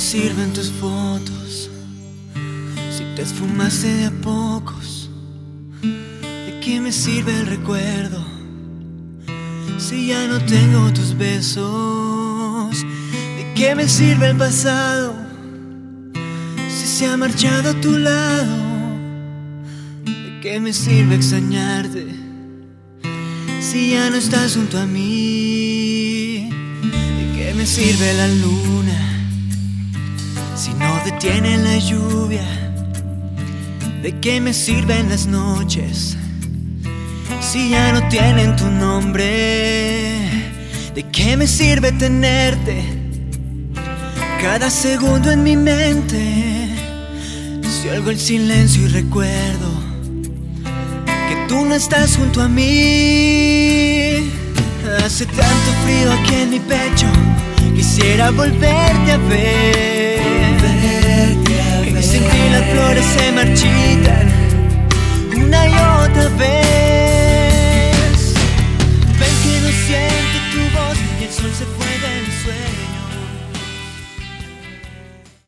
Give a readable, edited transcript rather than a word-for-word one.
sirven tus fotos si te esfumaste de a pocos? ¿De qué me sirve el recuerdo si ya no tengo tus besos? ¿De qué me sirve el pasado si se ha marchado a tu lado? ¿De qué me sirve extrañarte si ya no estás junto a mí? ¿De qué me sirve la luna si no detiene la lluvia? ¿De qué me sirven las noches si ya no tienen tu nombre? ¿De qué me sirve tenerte cada segundo en mi mente si oigo el silencio y recuerdo que tú no estás junto a mí? Hace tanto frío aquí en mi pecho, quisiera volverte a ver. Que sin ti las flores se marchitan